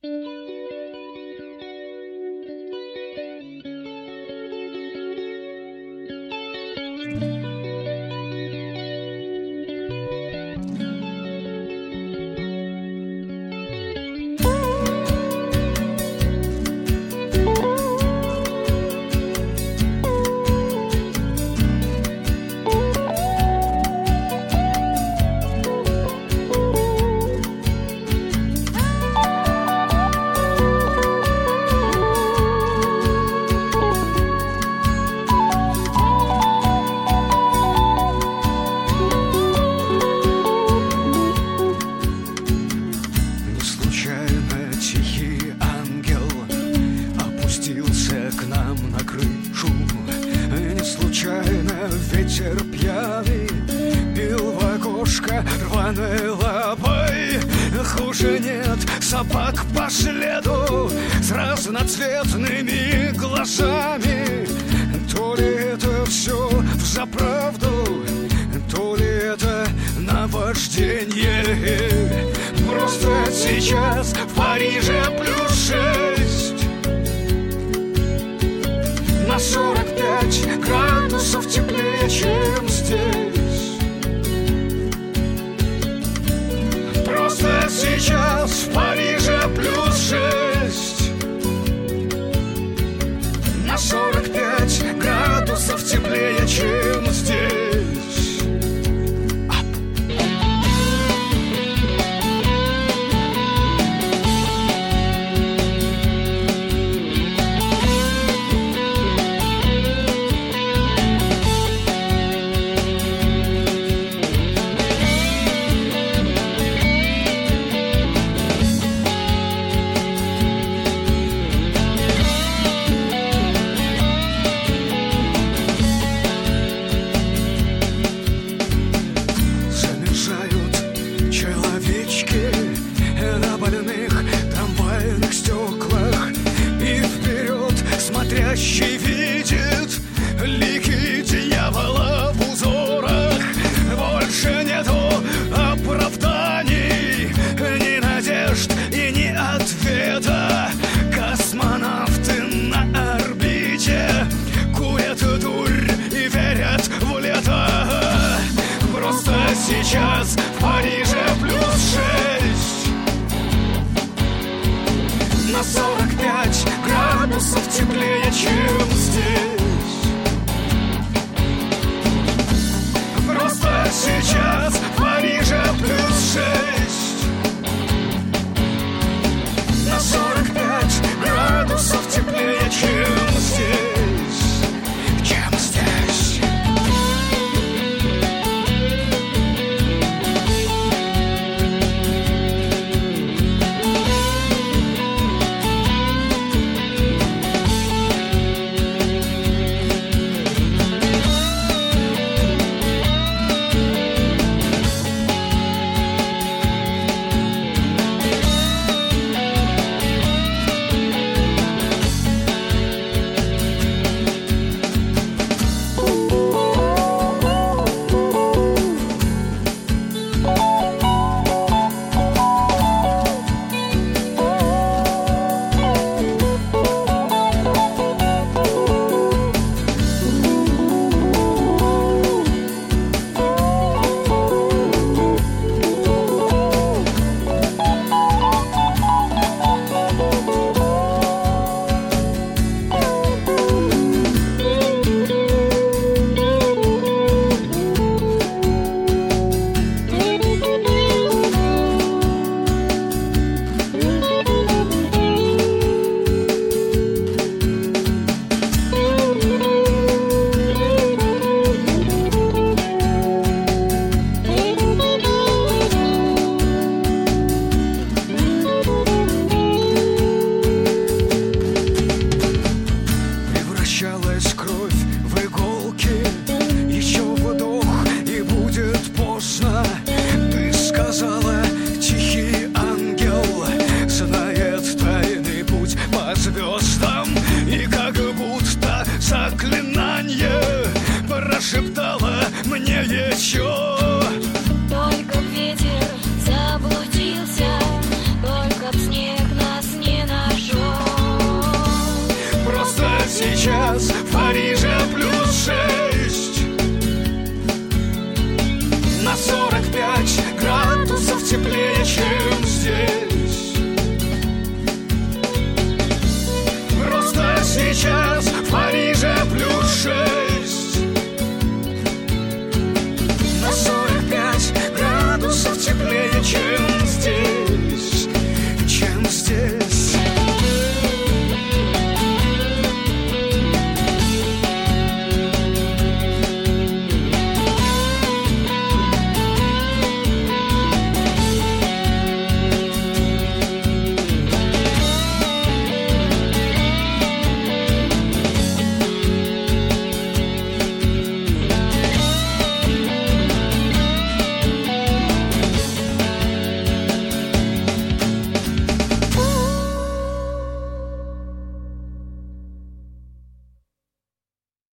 Собак по следу с разноцветными глазами. То ли это все взаправду, то ли это наваждение. Просто сейчас в Париже +6, на 45 градусов теплее, чем здесь. Просто сейчас в Париже +6, на 45 градусов теплее, чем здесь. Видит лики дьявола в узорах. Больше нету оправданий, ни надежд и ни ответа. Космонавты на орбите курят дурь и верят в лето. Просто сейчас в Париже +6, на 45 градусов теплее, чем здесь. Просто сейчас в Париже +6, на 45 градусов теплее, чем здесь. Чем здесь. сейчас в Париже +6.